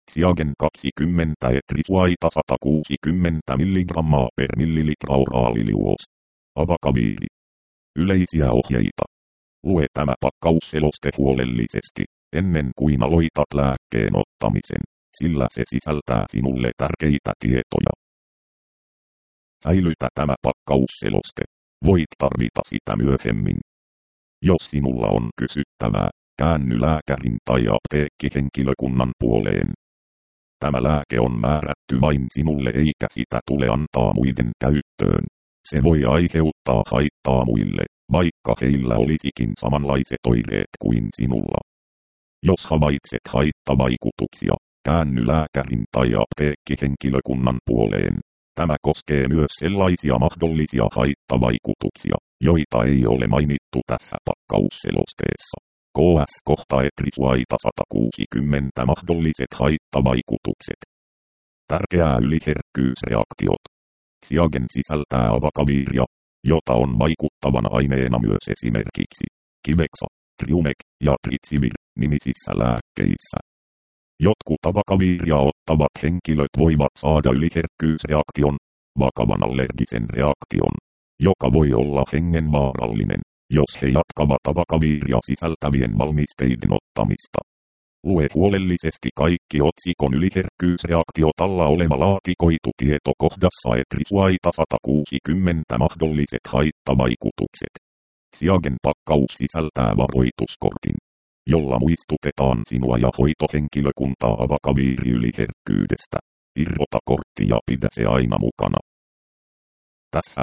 Xiagen 20 etrisuaita 160 mg per millilitra oraaliliuos. Avakaviiri. Yleisiä ohjeita. Lue tämä pakkausseloste huolellisesti, ennen kuin aloitat lääkkeen ottamisen, sillä se sisältää sinulle tärkeitä tietoja. Säilytä tämä pakkausseloste. Voit tarvita sitä myöhemmin. Jos sinulla on kysyttävää, käänny lääkärin tai apteekkihenkilökunnan puoleen. Tämä lääke on määrätty vain sinulle eikä sitä tule antaa muiden käyttöön. Se voi aiheuttaa haittaa muille, vaikka heillä olisikin samanlaiset oireet kuin sinulla. Jos havaitset haittavaikutuksia, käänny lääkärin tai apteekkihenkilökunnan puoleen. Tämä koskee myös sellaisia mahdollisia haittavaikutuksia, joita ei ole mainittu tässä pakkausselosteessa. KS-kohta etrisuaita 160 mahdolliset haittavaikutukset. Tärkeää yliherkkyysreaktiot. Xiagen sisältää avakaviiria, jota on vaikuttavana aineena myös esimerkiksi Kivexa, Triumeq ja Tritsivir nimisissä lääkkeissä. Jotkut avakaviiria ottavat henkilöt voivat saada yliherkkyysreaktion, vakavan allergisen reaktion, joka voi olla hengenvaarallinen, jos he jatkavat avakaviiria sisältävien valmisteiden ottamista. Lue huolellisesti kaikki otsikon yliherkkyysreaktiot alla oleva laatikoitu tieto kohdassa etrisuaita 160 mahdolliset haittavaikutukset. Xiagen pakkaus sisältää varoituskortin, jolla muistutetaan sinua ja hoitohenkilökuntaa avakaviiriyliherkkyydestä. Irrota kortti ja pidä se aina mukana. Tässä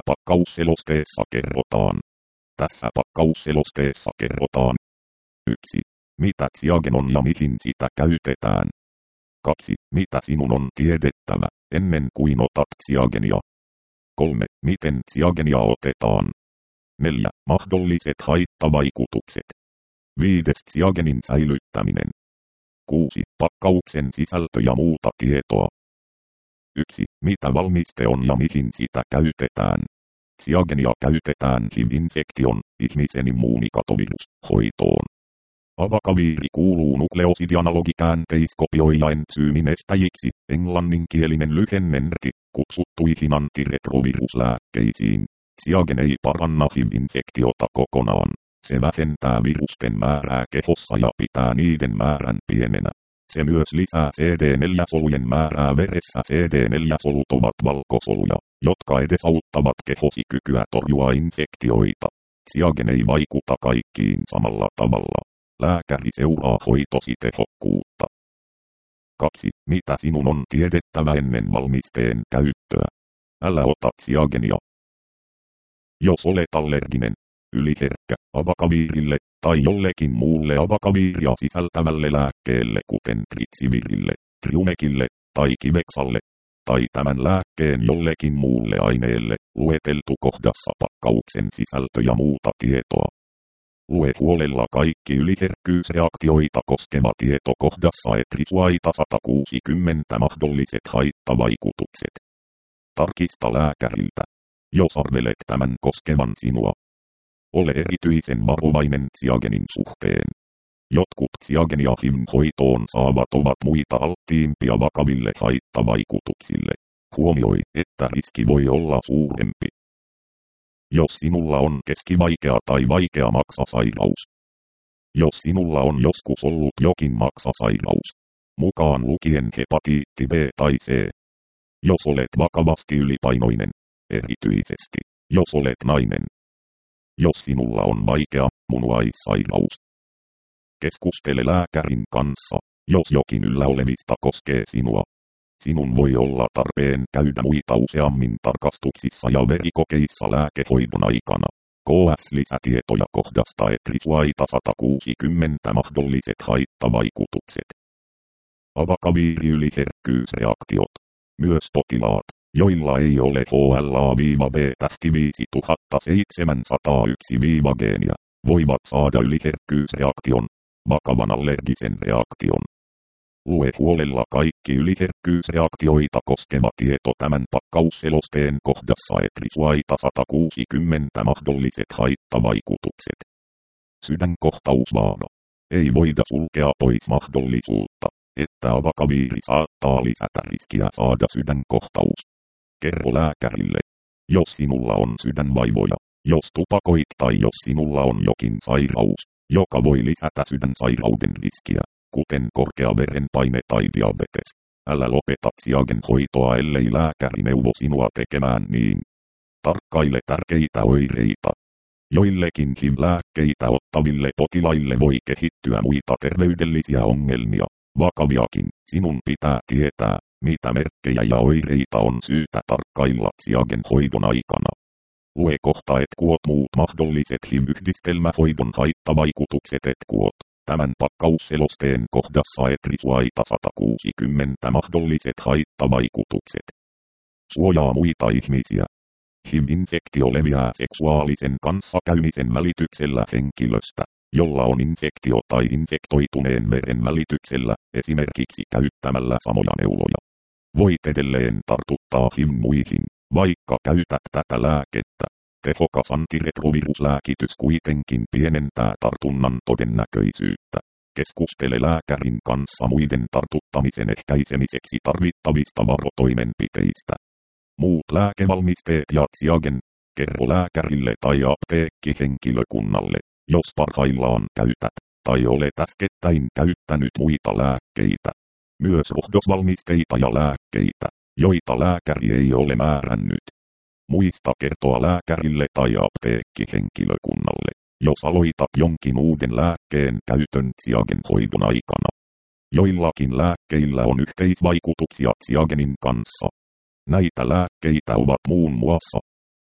pakkausselosteessa kerrotaan 1. Mitä Xiagen on ja mihin sitä käytetään. 2. Mitä sinun on tiedettävä, ennen kuin otat Xiagenia. 3. Miten Xiagenia otetaan. 4. Mahdolliset haittavaikutukset. 5. Xiagenin säilyttäminen. 6. Pakkauksen sisältö ja muuta tietoa. 1. Mitä valmiste on ja mihin sitä käytetään. Xiagenia käytetään HIV-infektion, ihmisen immuunikatovirushoitoon. Avakaviiri kuuluu nukleosidianalogikäänteiskopioijaentsyymin estäjiksi, englanninkielinen lyhenne NRTI, kutsuttuihin antiretroviruslääkkeisiin. Xiagen ei paranna HIV-infektiota kokonaan. Se vähentää virusten määrää kehossa ja pitää niiden määrän pienenä. Se myös lisää CD4-solujen määrää veressä. CD4-solut ovat valkosoluja, jotka edesauttavat kehosi kykyä torjua infektioita. Xiagen ei vaikuta kaikkiin samalla tavalla. Lääkäri seuraa hoitosi tehokkuutta. 2. Mitä sinun on tiedettävä ennen valmisteen käyttöä? Älä ota Xiagenia. Jos olet allerginen, yliherkkä avakaviirille tai jollekin muulle avakaviiria sisältävälle lääkkeelle kuten Tritsivirille, Triumeqille tai Kivexalle, tai tämän lääkkeen jollekin muulle aineelle, lueteltu kohdassa pakkauksen sisältö ja muuta tietoa. Lue huolella kaikki yliherkkyysreaktioita koskeva tieto kohdassa etrisuaita 160 mahdolliset haittavaikutukset. Tarkista lääkäriltä, jos arvelet tämän koskevan sinua. Ole erityisen varovainen Xiagenin suhteen. Jotkut Xiagenia HIV-hoitoon saavat ovat muita alttiimpia vakaville haittavaikutuksille. Huomioi, että riski voi olla suurempi. Jos sinulla on keskivaikea tai vaikea maksasairaus. Jos sinulla on joskus ollut jokin maksasairaus, mukaan lukien hepatiitti B tai C. Jos olet vakavasti ylipainoinen, erityisesti, jos olet nainen. Jos sinulla on vaikea munuaissairaus. Keskustele lääkärin kanssa, jos jokin yllä olevista koskee sinua. Sinun voi olla tarpeen käydä muita useammin tarkastuksissa ja verikokeissa lääkehoidon aikana. KS-lisätietoja kohdasta etrisuaita 160 mahdolliset haittavaikutukset. Avakaviiriyliherkkyysreaktiot. Myös potilaat, joilla ei ole HLA-B-5071-geeniä, voivat saada yliherkkyysreaktion, vakavan allergisen reaktion. Lue huolella kaikki yliherkkyysreaktioita koskeva tieto tämän pakkausselosteen kohdassa etrisuaita 160 mahdolliset haittavaikutukset. Sydänkohtausvaara. Ei voida sulkea pois mahdollisuutta, että avokaviiri saattaa lisätä riskiä saada sydänkohtaus. Kerro lääkärille, jos sinulla on sydänvaivoja, jos tupakoit tai jos sinulla on jokin sairaus, joka voi lisätä sydänsairauden riskiä, kuten korkea verenpaine tai diabetes. Älä lopeta Xiagen hoitoa, ellei lääkäri neuvo sinua tekemään niin. Tarkkaile tärkeitä oireita. Joillekin HIV-lääkkeitä ottaville potilaille voi kehittyä muita terveydellisiä ongelmia, vakaviakin. Sinun pitää tietää, mitä merkkejä ja oireita on syytä tarkkailla Xiagen hoidon aikana. Lue kohta etkuot muut mahdolliset HIV-yhdistelmähoidon haittavaikutukset etkuot. Tämän pakkausselosteen kohdassa etrisuaita 160 mahdolliset haittavaikutukset. Suojaa muita ihmisiä. HIV-infektio leviää seksuaalisen kanssakäymisen välityksellä henkilöstä, jolla on infektio tai infektoituneen veren välityksellä, esimerkiksi käyttämällä samoja neuloja. Voit edelleen tartuttaa HIV muihin, vaikka käytät tätä lääkettä. Tehokas antiretroviruslääkitys kuitenkin pienentää tartunnan todennäköisyyttä. Keskustele lääkärin kanssa muiden tartuttamisen ehkäisemiseksi tarvittavista varotoimenpiteistä. Muut lääkevalmisteet ja Xiagen. Kerro lääkärille tai apteekkihenkilökunnalle, jos parhaillaan käytät tai olet äskettäin käyttänyt muita lääkkeitä. Myös rohdosvalmisteita ja lääkkeitä, joita lääkäri ei ole määrännyt. Muista kertoa lääkärille tai apteekkihenkilökunnalle, jos aloitat jonkin uuden lääkkeen käytön Xiagen hoidon aikana. Joillakin lääkkeillä on yhteisvaikutuksia Xiagenin kanssa. Näitä lääkkeitä ovat muun muassa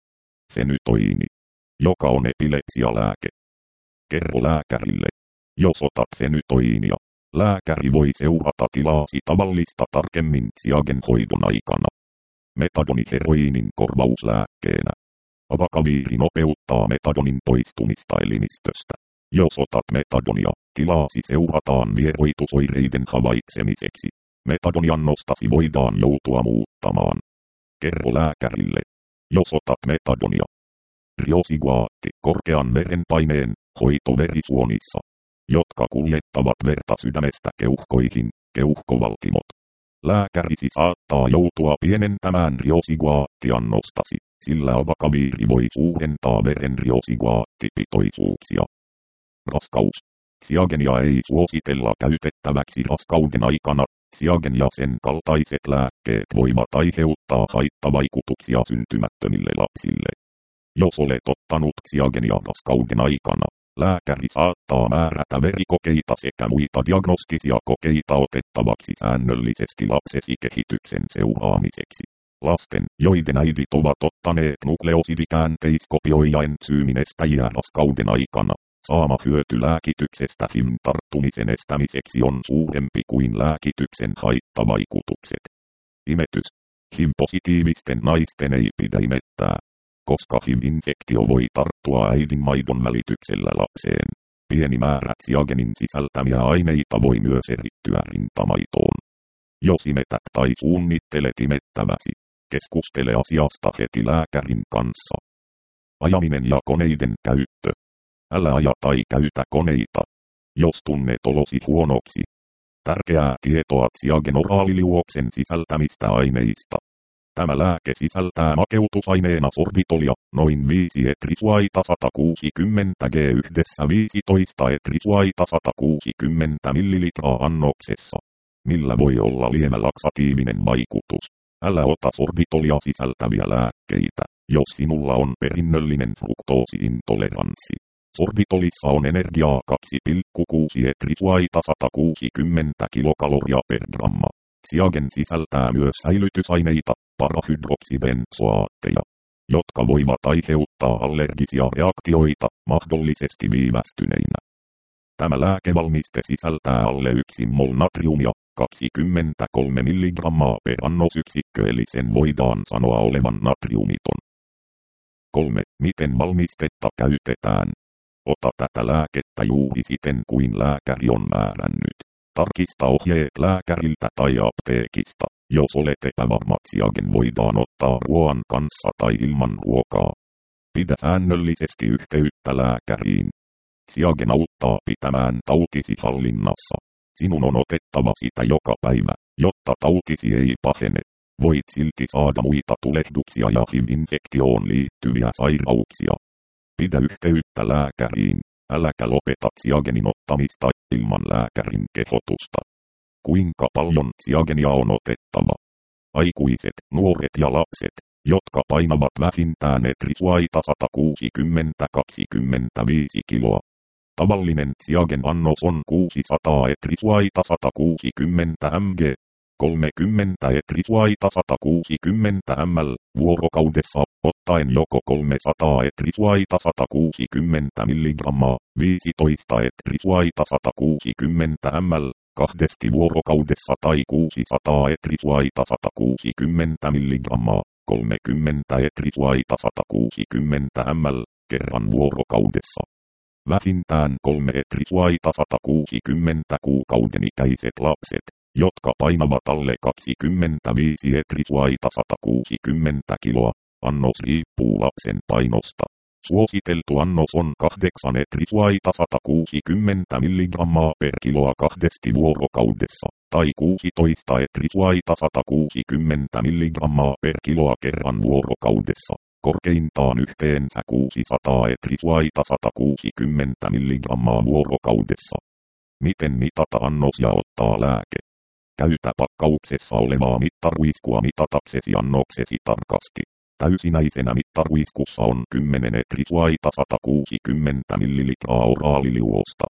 fenytoini, joka on epilepsialääke. Kerro lääkärille, jos otat fenytoinia, lääkäri voi seurata tilaasi tavallista tarkemmin Xiagen hoidon aikana. Metadoni heroiinin korvauslääkkeenä. Avokaviiri nopeuttaa metadonin poistumista elimistöstä. Jos otat metadonia, tilaasi seurataan vieroitusoireiden havaitsemiseksi. Metadoniannostasi voidaan joutua muuttamaan. Kerro lääkärille, jos otat metadonia. Riosiguaatti, korkean verenpaineen, hoito verisuonissa, jotka kuljettavat verta sydämestä keuhkoihin, keuhkovaltimot. Lääkärisi saattaa joutua pienentämään riosiguaattiannostasi, sillä avokaviiri voi suurentaa veren riosiguaattipitoisuuksia. Raskaus. Xiagenia ei suositella käytettäväksi raskauden aikana. Xiagen ja sen kaltaiset lääkkeet voivat aiheuttaa haittavaikutuksia syntymättömille lapsille. Jos olet ottanut Xiagenia raskauden aikana, lääkäri saattaa määrätä verikokeita sekä muita diagnostisia kokeita otettavaksi säännöllisesti lapsesi kehityksen seuraamiseksi. Lasten, joiden äidit ovat ottaneet nukleosidikäänteiskopioja ensyyminestäjiä raskauden aikana, saama hyöty lääkityksestä HIV:n tarttumisen estämiseksi on suurempi kuin lääkityksen haittavaikutukset. Imetys. HIV-positiivisten naisten ei pidä imettää, koska HIV-infektio voi tarttua äidin maidon välityksellä lapseen. Pieni määrä Xiagenin sisältämiä aineita voi myös erittyä rintamaitoon. Jos imetät tai suunnittelet imettäväsi, keskustele asiasta heti lääkärin kanssa. Ajaminen ja koneiden käyttö. Älä aja tai käytä koneita, jos tunnet olosi huonoksi. Tärkeää tietoa Xiagen oraaliliuoksen sisältämistä aineista. Tämä lääke sisältää makeutusaineena sorbitolia, noin 5 etrisuaita 160 g yhdessä 15 etrisuaita 160 ml annoksessa, millä voi olla lievä laksatiivinen vaikutus. Älä ota sorbitolia sisältäviä lääkkeitä, jos sinulla on perinnöllinen fruktoosiintoleranssi. Sorbitolissa on energiaa 2,6 etrisuaita 160 kilokaloria per gramma. Xiagen sisältää myös säilytysaineita, parahydroksibenzoaatteja, jotka voivat aiheuttaa allergisia reaktioita, mahdollisesti viivästyneinä. Tämä lääkevalmiste sisältää alle 1 mol natriumia, 23 mg per annosyksikkö, eli sen voidaan sanoa olevan natriumiton. 3. Miten valmistetta käytetään? Ota tätä lääkettä juuri siten kuin lääkäri on määrännyt. Tarkista ohjeet lääkäriltä tai apteekista, jos olet epävarma. Xiagen voidaan ottaa ruoan kanssa tai ilman ruokaa. Pidä säännöllisesti yhteyttä lääkäriin. Xiagen auttaa pitämään tautisi hallinnassa. Sinun on otettava sitä joka päivä, jotta tautisi ei pahene. Voit silti saada muita tulehduksia ja HIV-infektioon liittyviä sairauksia. Pidä yhteyttä lääkäriin, äläkä lopeta Xiagenin ottamista ilman lääkärin kehotusta. Kuinka paljon Xiagenia on otettava? Aikuiset, nuoret ja lapset, jotka painavat vähintään etrisuaita 160-25 kiloa. Tavallinen Xiagen annos on 600 etrisuaita 160 mg, 30 etrisuaita 160 ml vuorokaudessa, ottaen joko 300 etrisuaita 160 mg, 15 etrisuaita 160 ml, kahdesti vuorokaudessa tai 600 etrisuaita 160 mg, 30 etrisuaita 160 ml, kerran vuorokaudessa. Vähintään 3 etrisuaita 160 kuukauden ikäiset lapset, jotka painavat alle 25 etrisuaita 160 kiloa. Annos riippuu lapsen painosta. Suositeltu annos on 8 etrisuaita 160 mg per kiloa kahdesti vuorokaudessa, tai 16 etrisuaita 160 mg per kiloa kerran vuorokaudessa. Korkeintaan yhteensä 600 etrisuaita 160 mg vuorokaudessa. Miten mitata annos ja ottaa lääke? Käytä pakkauksessa olevaa mittaruiskua mitataksesi annoksesi tarkasti. Täysinäisenä mittaruiskussa on 10 etrisuaita 160 ml oraaliliuosta.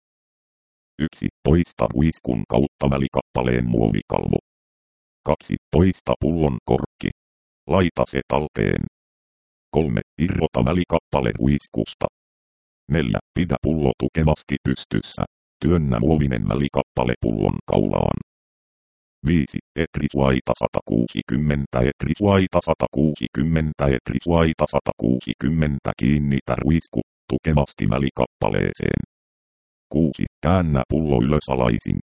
1. Poista ruiskun kautta välikappaleen muovikalvo. 2. Poista pullon korkki. Laita se talteen. 3. Irrota välikappale ruiskusta. 4. Pidä pullo tukevasti pystyssä. Työnnä muovinen välikappale pullon kaulaan. 5. Etrisuaita 160 etrisuaita 160 etrisuaita 160 kiinnitä ruisku tukevasti välikappaleeseen. 6. Käännä pullo ylösalaisin.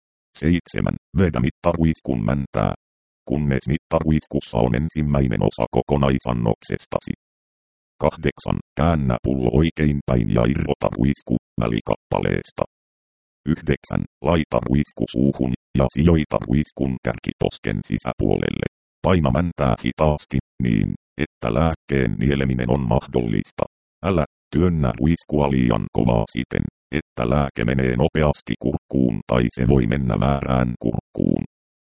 7. Vedä mittaruiskun mäntää, kunnes mittaruiskussa on ensimmäinen osa kokonaisannoksestasi. 8. Käännä pullo oikein päin ja irrota ruisku välikappaleesta. 9. Laita ruisku suuhun ja sijoita ruiskun kärkiposken sisäpuolelle. Paina mäntää hitaasti niin, että lääkkeen nieleminen on mahdollista. Älä työnnä ruiskua liian kovaa siten, että lääke menee nopeasti kurkkuun tai se voi mennä väärään kurkkuun.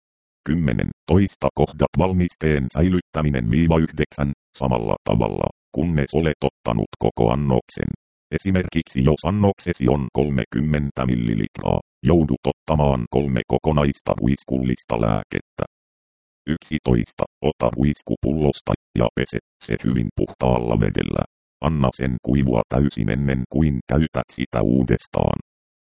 10. Toista kohdat valmisteen säilyttäminen -9 samalla tavalla, kunnes olet ottanut koko annoksen. Esimerkiksi jos annoksesi on 30 ml, joudut ottamaan 3 kokonaista ruiskullista lääkettä. 11. Ota ruisku pullosta ja pese se hyvin puhtaalla vedellä. Anna sen kuivua täysin ennen kuin käytät sitä uudestaan.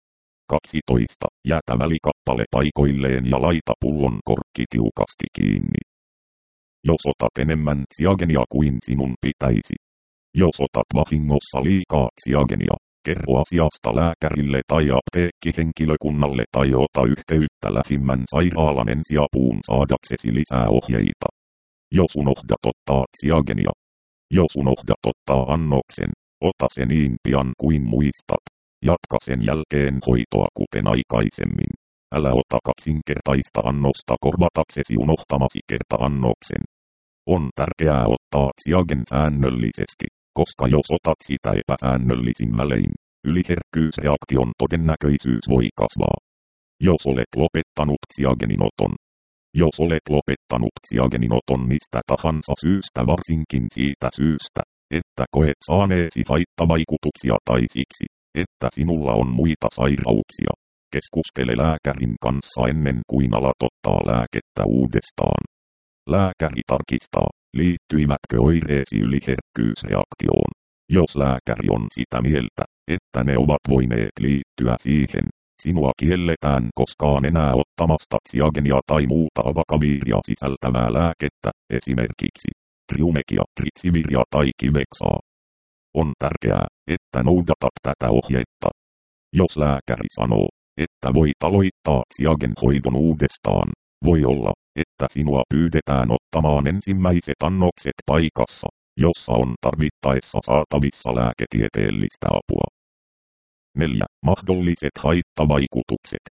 12. Jätä välikappale paikoilleen ja laita pullon korkki tiukasti kiinni. Jos otat enemmän Xiagenia kuin sinun pitäisi. Jos otat vahingossa liikaa Xiagenia, kerro asiasta lääkärille tai apteekkihenkilökunnalle tai ota yhteyttä lähimmän sairaalan ensiapuun saadaksesi lisää ohjeita. Jos unohdat ottaa Xiagenia. Jos unohdat ottaa annoksen, ota se niin pian kuin muistat. Jatka sen jälkeen hoitoa kuten aikaisemmin. Älä ota kaksinkertaista annosta korvataksesi unohtamasi kerta-annoksen. On tärkeää ottaa Xiagen säännöllisesti, koska jos otat sitä epäsäännöllisin välein, yliherkkyysreaktion todennäköisyys voi kasvaa. Jos olet lopettanut Xiagenin oton. Jos olet lopettanut Xiagenin oton mistä tahansa syystä, varsinkin siitä syystä, että koet saaneesi haittavaikutuksia tai siksi, että sinulla on muita sairauksia, keskustele lääkärin kanssa ennen kuin alat ottaa lääkettä uudestaan. Lääkäri tarkistaa, liittyivätkö oireesi yliherkkyysreaktioon. Jos lääkäri on sitä mieltä, että ne ovat voineet liittyä siihen, sinua kielletään koskaan enää ottamasta Xiagenia tai muuta avakaviiria sisältävää lääkettä, esimerkiksi Triumekia, Trixiviria tai Kivexaa. On tärkeää, että noudatat tätä ohjetta. Jos lääkäri sanoo, että voit aloittaa Xiagen hoidon uudestaan, voi olla, että sinua pyydetään ottamaan ensimmäiset annokset paikassa, jossa on tarvittaessa saatavissa lääketieteellistä apua. 4. Mahdolliset haittavaikutukset.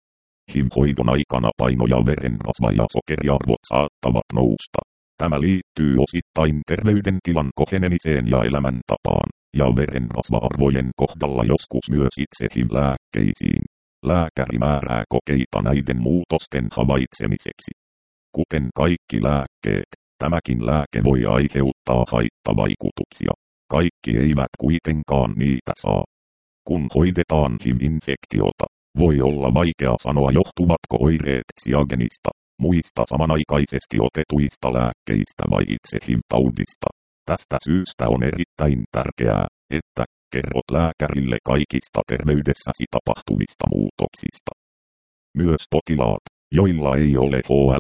HIV-hoidon aikana paino ja verenrasva ja sokeriarvot saattavat nousta. Tämä liittyy osittain terveydentilan kohenemiseen ja elämäntapaan, ja verenrasva-arvojen kohdalla joskus myös itse HIV-lääkkeisiin. Lääkäri määrää kokeita näiden muutosten havaitsemiseksi. Kuten kaikki lääkkeet, tämäkin lääke voi aiheuttaa haittavaikutuksia. Kaikki eivät kuitenkaan niitä saa. Kun hoidetaan HIV-infektiota, voi olla vaikea sanoa johtuvatko oireet Xiagenista, muista samanaikaisesti otetuista lääkkeistä vai itse HIV-taudista. Tästä syystä on erittäin tärkeää, että kerrot lääkärille kaikista terveydessäsi tapahtuvista muutoksista. Myös potilaat, joilla ei ole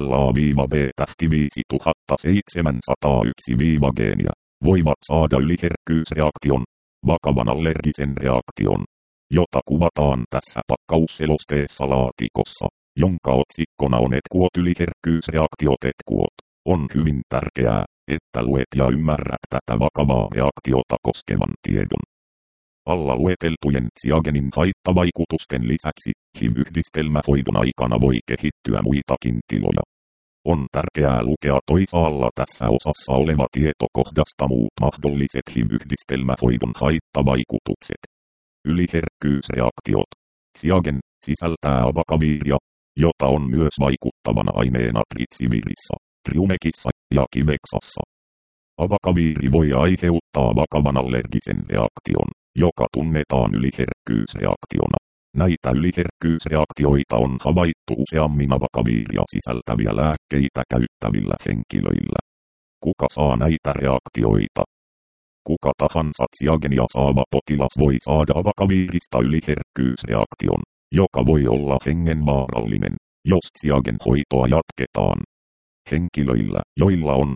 HLA-V-500701-geeniä, voivat saada yliherkkyysreaktion, vakavan allergisen reaktion, jota kuvataan tässä pakkausselosteessa laatikossa, jonka otsikkona on etkuot yliherkkyysreaktiot etkuot. On hyvin tärkeää, että luet ja ymmärrät tätä vakavaa reaktiota koskevan tiedon. Alla lueteltujen Xiagenin haittavaikutusten lisäksi HIV-yhdistelmähoidon aikana voi kehittyä muitakin tiloja. On tärkeää lukea toisaalla tässä osassa oleva tieto kohdasta muut mahdolliset HIV-yhdistelmähoidon haittavaikutukset. Yliherkkyysreaktiot. Xiagen sisältää abakaviiria, jota on myös vaikuttavana aineena tritsivirissä, triumekissa ja kiveksassa. Abakaviiri voi aiheuttaa vakavan allergisen reaktion, joka tunnetaan yliherkkyysreaktiona. Näitä yliherkkyysreaktioita on havaittu useammin abakaviiria sisältäviä lääkkeitä käyttävillä henkilöillä. Kuka saa näitä reaktioita? Kuka tahansa Xiagenia saava potilas voi saada abakaviirista yliherkkyysreaktion, joka voi olla hengenvaarallinen, jos Xiagen-hoitoa jatketaan. Henkilöillä, joilla on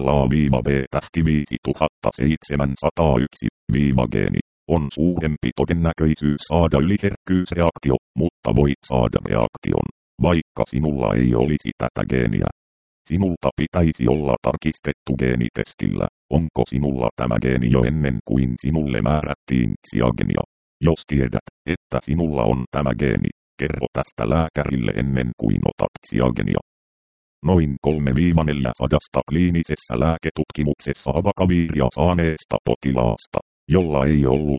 HLA-V500701-geeni, on suurempi todennäköisyys saada yliherkkyysreaktio, mutta voit saada reaktion, vaikka sinulla ei olisi tätä geeniä. Sinulta pitäisi olla tarkistettu geenitestillä, onko sinulla tämä geeni jo ennen kuin sinulle määrättiin Xiagenia. Jos tiedät, että sinulla on tämä geeni, kerro tästä lääkärille ennen kuin otat Xiagenia. Noin 3-400 kliinisessä lääketutkimuksessa abakaviiria saaneesta potilaasta, jolla ei ollut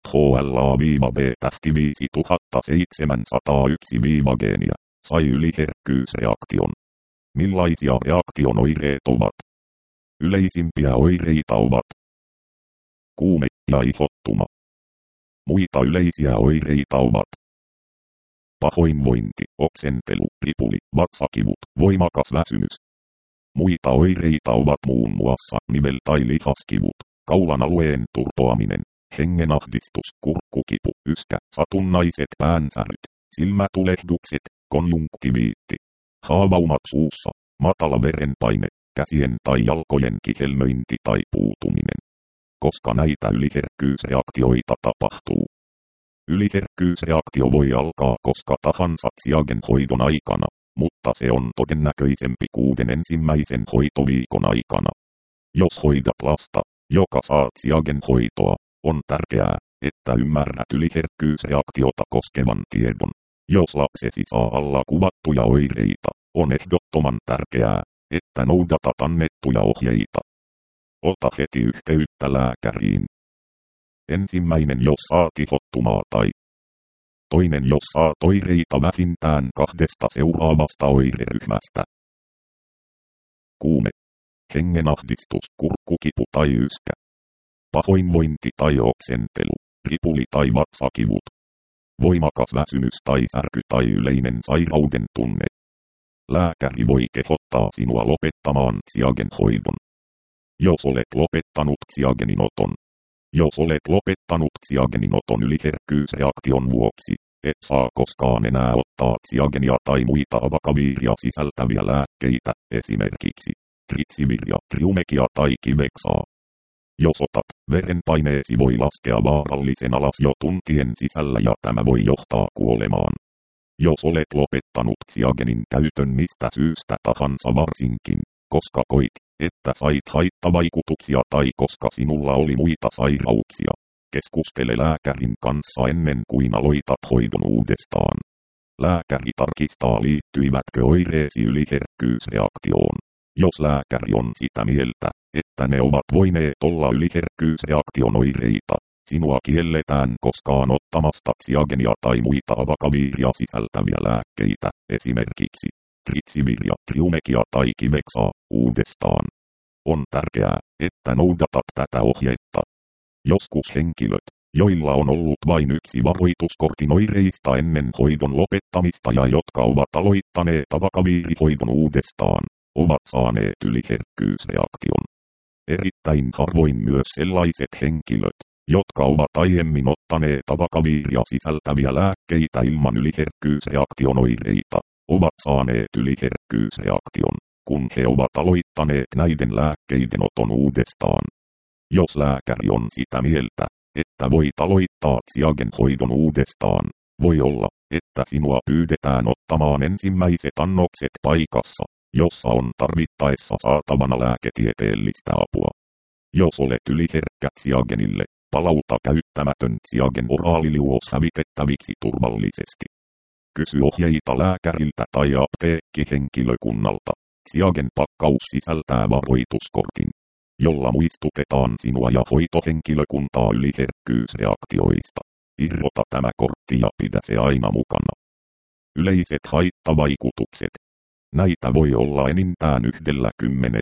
HLA-V500701-geeniä, sai yliherkkyysreaktion. Millaisia reaktion oireet ovat? Yleisimpiä oireita ovat kuume ja ihottuma. Muita yleisiä oireita ovat pahoinvointi, oksentelu, ripuli, vatsakivut, voimakas väsymys. Muita oireita ovat muun muassa nivel- tai lihaskivut, kaulan alueen turpoaminen, hengenahdistus, kurkkukipu, yskä, satunnaiset päänsäryt, silmätulehdukset, konjunktiviitti, haavaumat suussa, matala verenpaine, käsien tai jalkojen kihelmöinti tai puutuminen. Koska näitä yliherkkyysreaktioita tapahtuu. Yliherkkyysreaktio voi alkaa koska tahansa Xiagen-hoidon aikana, mutta se on todennäköisempi 6 ensimmäisen hoitoviikon aikana. Jos hoidat lasta, joka saa Xiagen-hoitoa, on tärkeää, että ymmärrät yliherkkyysreaktiota koskevan tiedon. Jos lapsesi saa alla kuvattuja oireita, on ehdottoman tärkeää, että noudatat annettuja ohjeita. Ota heti yhteyttä lääkäriin. Ensimmäinen jos saat ihottumaa tai toinen jos saat oireita vähintään 2 seuraavasta oireryhmästä. Kuume, hengenahdistus, kurkkukipu tai yskä. Pahoinvointi tai oksentelu, ripuli tai vatsakivut. Voimakas väsymys tai särky tai yleinen sairauden tunne. Lääkäri voi kehottaa sinua lopettamaan Xiagen-hoidon. Jos olet lopettanut Xiageninoton. Jos olet lopettanut Xiageninoton yliherkkyysreaktion vuoksi, et saa koskaan enää ottaa Xiagenia tai muita abakaviiria sisältäviä lääkkeitä, esimerkiksi tritsiviria, triumekia tai kiveksaa. Jos otat, verenpaineesi voi laskea vaarallisen alas jo tuntien sisällä ja tämä voi johtaa kuolemaan. Jos olet lopettanut Xiagenin käytön mistä syystä tahansa varsinkin, koska koit, että sait haittavaikutuksia tai koska sinulla oli muita sairauksia, keskustele lääkärin kanssa ennen kuin aloitat hoidon uudestaan. Lääkäri tarkistaa liittyivätkö oireesi yliherkkyysreaktioon. Jos lääkäri on sitä mieltä, että ne ovat voineet olla yliherkkyysreaktion oireita, sinua kielletään koskaan ottamasta xiagenia tai muita avakaviiria sisältäviä lääkkeitä, esimerkiksi tritsiviria, triumekia tai kiveksaa, uudestaan. On tärkeää, että noudatat tätä ohjetta. Joskus henkilöt, joilla on ollut vain yksi varoituskortin oireista ennen hoidon lopettamista ja jotka ovat aloittaneet avakaviirihoidon uudestaan, ovat saaneet yliherkkyysreaktion. Erittäin harvoin myös sellaiset henkilöt, jotka ovat aiemmin ottaneet avakaviiria sisältäviä lääkkeitä ilman yliherkkyysreaktion oireita, ovat saaneet yliherkkyysreaktion, kun he ovat aloittaneet näiden lääkkeiden oton uudestaan. Jos lääkäri on sitä mieltä, että voit aloittaa xiagen hoidon uudestaan, voi olla, että sinua pyydetään ottamaan ensimmäiset annokset paikassa, jossa on tarvittaessa saatavana lääketieteellistä apua. Jos olet yliherkkä xiagenille, palauta käyttämätön xiagen oraaliliuos hävitettäviksi turvallisesti. Kysy ohjeita lääkäriltä tai apteekkihenkilökunnalta. Xiagen pakkaus sisältää varoituskortin, jolla muistutetaan sinua ja hoitohenkilökuntaa yliherkkyysreaktioista. Irrota tämä kortti ja pidä se aina mukana. Yleiset haittavaikutukset. Näitä voi olla enintään 10.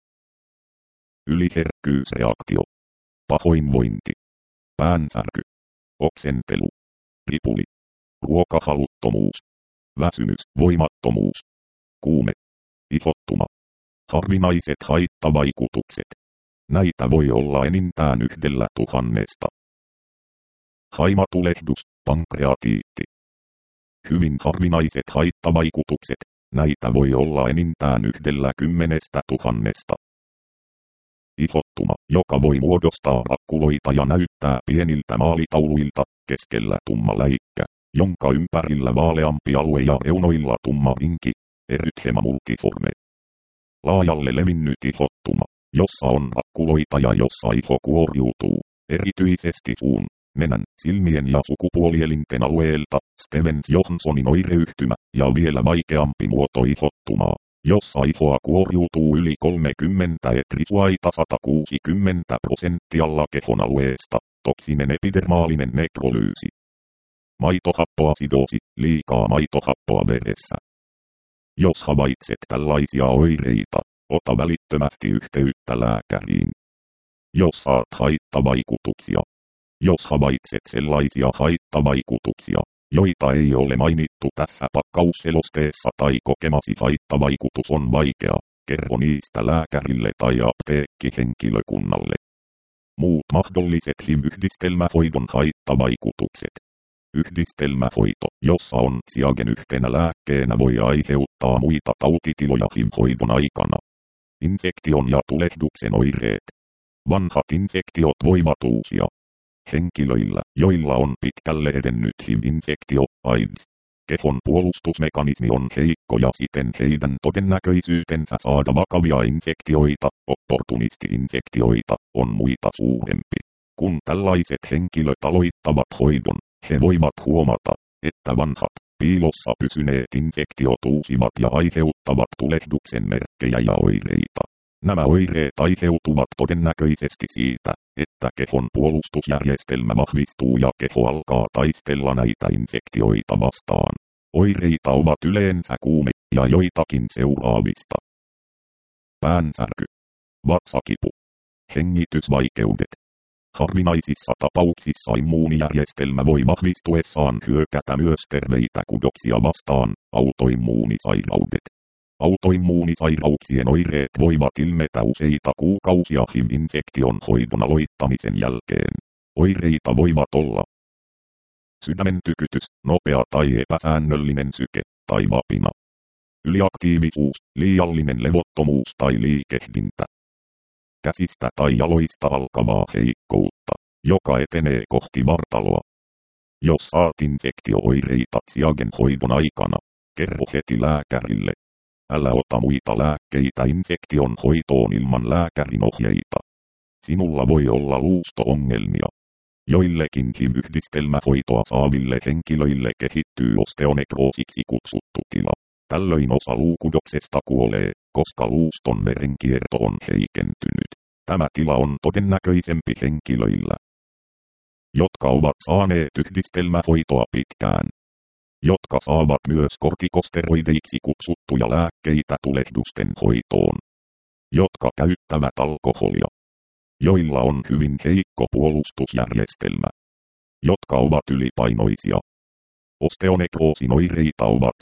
Yliherkkyysreaktio. Pahoinvointi. Päänsärky. Oksentelu. Ripuli. Ruokahaluttomuus. Väsymys, voimattomuus. Kuume. Ihottuma. Harvinaiset haittavaikutukset. Näitä voi olla enintään 1000. Haimatulehdus, pankreatiitti. Hyvin harvinaiset haittavaikutukset. Näitä voi olla enintään 10,000. Ihottuma, joka voi muodostaa rakkuloita ja näyttää pieniltä maalitauluilta, keskellä tumma läikkä, jonka ympärillä vaaleampi alue ja reunoilla tumma rinki, erythema multiforme. Laajalle levinnyt ihottuma, jossa on rakkuloita ja jossa iho kuoriutuu, erityisesti suun, nenän, silmien ja sukupuolielinten alueelta, Stevens-Johnsonin oireyhtymä, ja vielä vaikeampi muoto ihottumaa, jossa ihoa kuoriutuu yli 30 etrisuaita 160% kehon alueesta, toksinen epidermaalinen nekrolyysi. Maitohappoasidoosi, liikaa maitohappoa veressä. Jos havaitset tällaisia oireita, ota välittömästi yhteyttä lääkäriin. Jos saat haittavaikutuksia. Jos havaitset sellaisia haittavaikutuksia, joita ei ole mainittu tässä pakkausselosteessa tai kokemasi haittavaikutus on vaikea, kerro niistä lääkärille tai apteekkihenkilökunnalle. Muut mahdolliset HIV-yhdistelmähoidon haittavaikutukset. Yhdistelmähoito, jossa on xiagen yhtenä lääkkeenä, voi aiheuttaa muita tautitiloja HIV-hoidon aikana. Infektion ja tulehduksen oireet. Vanhat infektiot voivat uusia. Henkilöillä, joilla on pitkälle edennyt HIV-infektio, AIDS, kehon puolustusmekanismi on heikko ja siten heidän todennäköisyytensä saada vakavia infektioita, opportunisti-infektioita, on muita suurempi. Kun tällaiset henkilöt aloittavat hoidon, he voivat huomata, että vanhat, piilossa pysyneet infektiot uusivat ja aiheuttavat tulehduksen merkkejä ja oireita. Nämä oireet aiheutuvat todennäköisesti siitä, että kehon puolustusjärjestelmä vahvistuu ja keho alkaa taistella näitä infektioita vastaan. Oireita ovat yleensä kuume ja joitakin seuraavista. Päänsärky. Vatsakipu. Hengitysvaikeudet. Harvinaisissa tapauksissa immuunijärjestelmä voi vahvistuessaan hyökätä myös terveitä kudoksia vastaan, autoimmuunisairaudet. Autoimmuunisairauksien oireet voivat ilmetä useita kuukausia HIV-infektion hoidon aloittamisen jälkeen. Oireita voivat olla sydämen tykytys, nopea tai epäsäännöllinen syke, tai vapina. Yliaktiivisuus, liiallinen levottomuus tai liikehdintä. Käsistä tai jaloista alkavaa heikkoutta, joka etenee kohti vartaloa. Jos saat infektio-oireita xiagen hoidon aikana, kerro heti lääkärille. Älä ota muita lääkkeitä infektion hoitoon ilman lääkärin ohjeita. Sinulla voi olla luusto-ongelmia. Joillekin HIV-yhdistelmähoitoa saaville henkilöille kehittyy osteonekroosiksi kutsuttu tila. Tällöin osa luukudoksesta kuolee, koska luuston verenkierto on heikentynyt. Tämä tila on todennäköisempi henkilöillä, jotka ovat saaneet yhdistelmähoitoa pitkään, jotka saavat myös kortikosteroideiksi kutsuttuja lääkkeitä tulehdusten hoitoon, jotka käyttävät alkoholia, joilla on hyvin heikko puolustusjärjestelmä, jotka ovat ylipainoisia. Osteonekroosin oireita ovat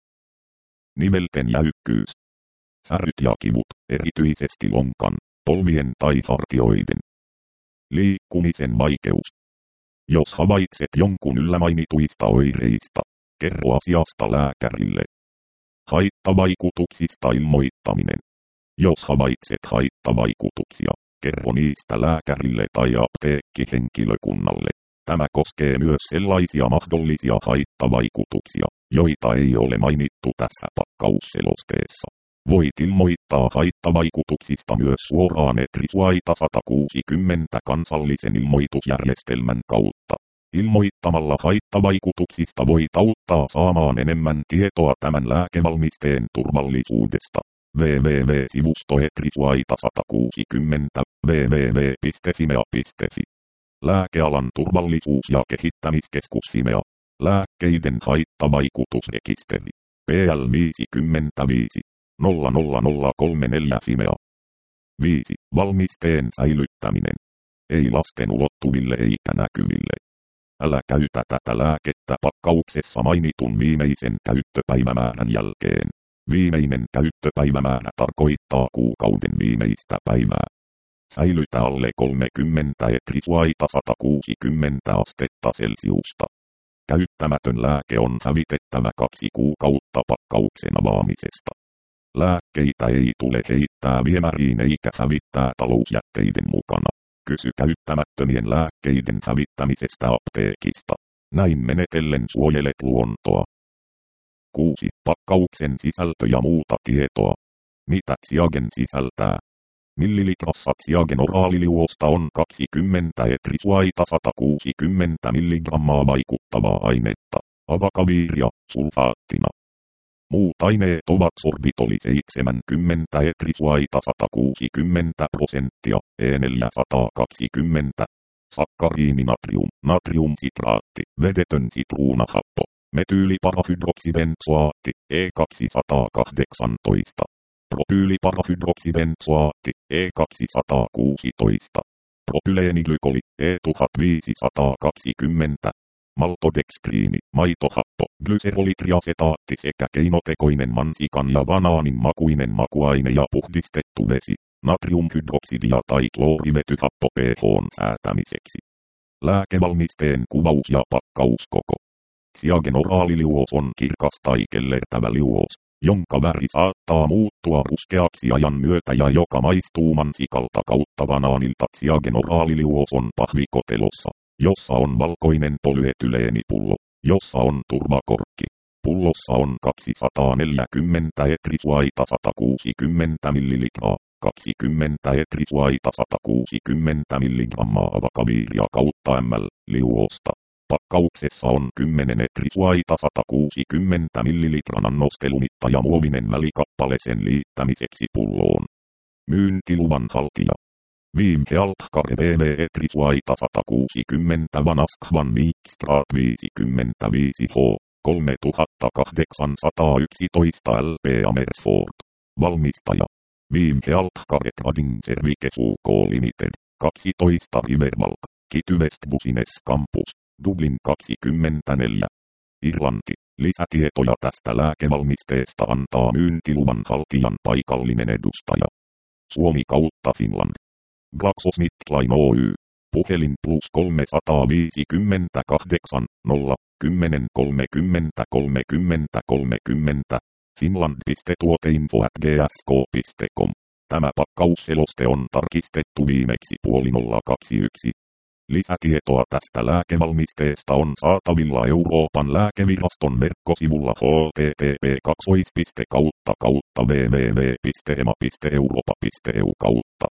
nivelten jäykkyys, säryt ja kivut, erityisesti lonkan, polvien tai hartioiden, liikkumisen vaikeus. Jos havaitset jonkun yllä mainituista oireista, kerro asiasta lääkärille. Haittavaikutuksista ilmoittaminen. Jos havaitset haittavaikutuksia, kerro niistä lääkärille tai apteekkihenkilökunnalle. Tämä koskee myös sellaisia mahdollisia haittavaikutuksia, joita ei ole mainittu tässä pakkausselosteessa. Voit ilmoittaa haittavaikutuksista myös suoraan ETRI-SUAITA 160 kansallisen ilmoitusjärjestelmän kautta. Ilmoittamalla haittavaikutuksista voit auttaa saamaan enemmän tietoa tämän lääkevalmisteen turvallisuudesta. www.sivusto ETRI-SUAITA 160 www.fimea.fi. Lääkealan turvallisuus- ja kehittämiskeskus Fimea. Lääkkeiden haittavaikutusrekisteri. PL 55 00034 Fimea. 5. Valmisteen säilyttäminen. Ei lasten ulottuville eikä näkyville. Älä käytä tätä lääkettä pakkauksessa mainitun viimeisen käyttöpäivämäärän jälkeen. Viimeinen käyttöpäivämäärä tarkoittaa kuukauden viimeistä päivää. Säilytä alle 30 ETRI-SUAITA 160 astetta Celsiusta. Käyttämätön lääke on hävitettävä 2 kuukautta pakkauksen avaamisesta. Lääkkeitä ei tule heittää viemäriin eikä hävittää talousjätteiden mukana. Kysy käyttämättömien lääkkeiden hävittämisestä apteekista. Näin menetellen suojelet luontoa. 6. Pakkauksen sisältö ja muuta tietoa. Mitä Xiagen sisältää? Millilitrassa Xiagen oraaliliuosta on 20 ETRI-SUAITA 160 mg vaikuttavaa ainetta, avakaviiria, sulfaattina. Muut aineet ovat sorbitoli 70 ETRI-SUAITA 160%, E420, sakkariininatrium, natriumsitraatti, vedetön sitruunahappo, metyyliparahydroksibenzoaatti, E218, propyyliparahydroksibenzoaatti, E216, propyleeniglycoli, E1520, maltodextriini, maitohappo, glyserolitriasetaatti sekä keinotekoinen mansikan ja banaanin makuinen makuaine ja puhdistettu vesi, natriumhydroksidia tai kloorivetyhappo pH:n säätämiseksi. Lääkevalmisteen kuvaus ja pakkauskoko. Xiagen oraaliliuos on kirkas tai kellertävä liuos, jonka väri saattaa muuttua ruskeaksi ajan myötä ja joka maistuu mansikalta kautta banaanilta. Xiagen oraaliliuos on pahvikotelossa, jossa on valkoinen polyetyleenipullo, jossa on turvakorkki. Pullossa on 240 ETRI-SUAITA 160 ml, 20 ETRI-SUAITA 160 mg avakaviiria kautta ml liuosta. Pakkauksessa on 10 ETRI-SUAITA 160 ml annostelumitta ja muovinen välikappale sen liittämiseksi pulloon. Myyntiluvan haltija. Viimhealtkare BV ETRI-SUAITA 160 Vanaskvan Mixtrat 55H 3811 LP Amersfoort. Valmistaja. Viimhealtkare Trading Services UK Limited. 12 Riverwalk, Kitty West Business Campus, Dublin 24. Irlanti. Lisätietoja tästä lääkevalmisteesta antaa myyntiluvan haltijan paikallinen edustaja. Suomi kautta Finland. GlaxoSmithKline Oy. Puhelin +358 0 10 30 30 30 finland.tuoteinfo@gsk.com. Tämä pakkausseloste on tarkistettu viimeksi 021. Lisätietoa tästä lääkevalmisteesta on saatavilla Euroopan lääkeviraston verkkosivulla http://www.ema.europa.eu/.